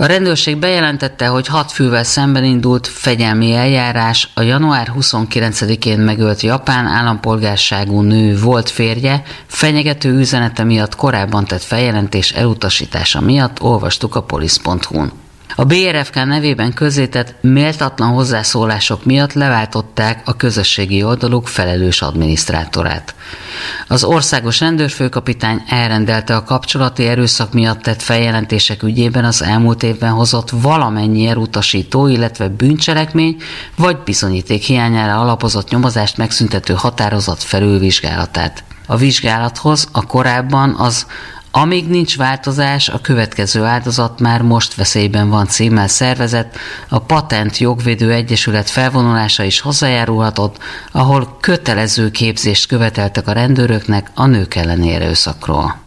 A rendőrség bejelentette, hogy 6 fővel szemben indult fegyelmi eljárás a január 29-én megölt japán állampolgárságú nő volt férje fenyegető üzenete miatt korábban tett feljelentés elutasítása miatt, olvastuk a polisz.hu-n. A BRFK nevében közzétett méltatlan hozzászólások miatt leváltották a közösségi oldaluk felelős adminisztrátorát. Az országos rendőrfőkapitány elrendelte a kapcsolati erőszak miatt tett feljelentések ügyében az elmúlt évben hozott valamennyi elutasító, illetve bűncselekmény vagy bizonyíték hiányára alapozott nyomozást megszüntető határozat felülvizsgálatát. A vizsgálathoz a korábban amíg nincs változás, a következő áldozat már most veszélyben van címmel szervezett, a Patent Jogvédő Egyesület felvonulása is hozzájárulhatott, ahol kötelező képzést követeltek a rendőröknek a nők elleni erőszakról.